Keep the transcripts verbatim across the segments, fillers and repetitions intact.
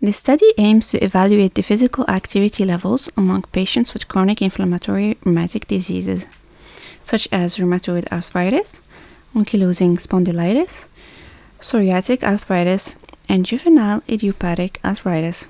The study aims to evaluate the physical activity levels among patients with chronic inflammatory rheumatic diseases, such as rheumatoid arthritis, ankylosing spondylitis, psoriatic arthritis, and juvenile idiopathic arthritis,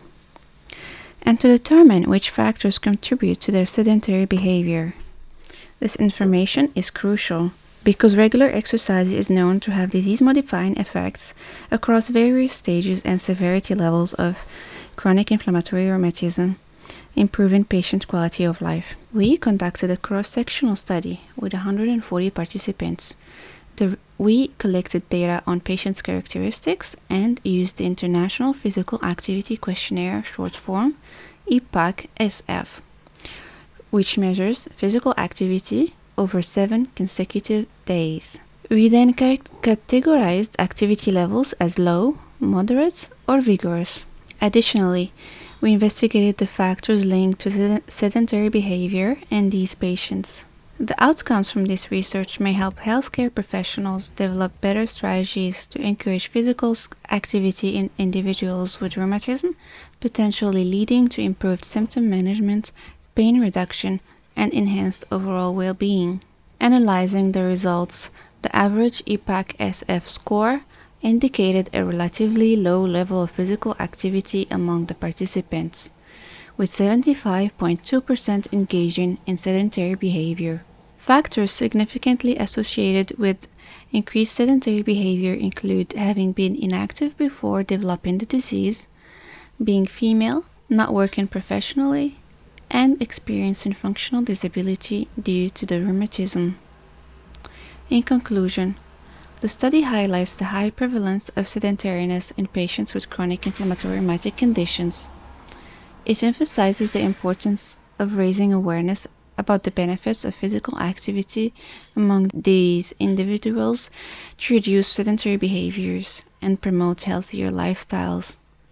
and to determine which factors contribute to their sedentary behavior. This information is crucial because regular exercise is known to have disease-modifying effects across various stages and severity levels of chronic inflammatory rheumatism, improving patient quality of life. We conducted a cross-sectional study with one hundred forty participants. The, we collected data on patients' characteristics and used the International Physical Activity Questionnaire short form, I P A C S F, which measures physical activity over seven consecutive days. We then ca- categorized activity levels as low, moderate, or vigorous. Additionally, we investigated the factors linked to sed- sedentary behavior in these patients. The outcomes from this research may help healthcare professionals develop better strategies to encourage physical activity in individuals with rheumatism, potentially leading to improved symptom management, pain reduction, and enhanced overall well-being. Analyzing the results, the average I P A C S F score indicated a relatively low level of physical activity among the participants, with seventy-five point two percent engaging in sedentary behavior. Factors significantly associated with increased sedentary behavior include having been inactive before developing the disease, being female, not working professionally, and experiencing functional disability due to the rheumatism. In conclusion, the study highlights the high prevalence of sedentariness in patients with chronic inflammatory rheumatic conditions. It emphasizes the importance of raising awareness about the benefits of physical activity among these individuals to reduce sedentary behaviors and promote healthier lifestyles.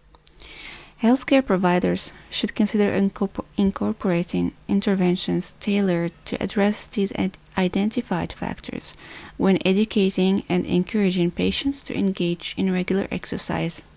Healthcare providers should consider incorpor- incorporating interventions tailored to address these ad- identified factors when educating and encouraging patients to engage in regular exercise.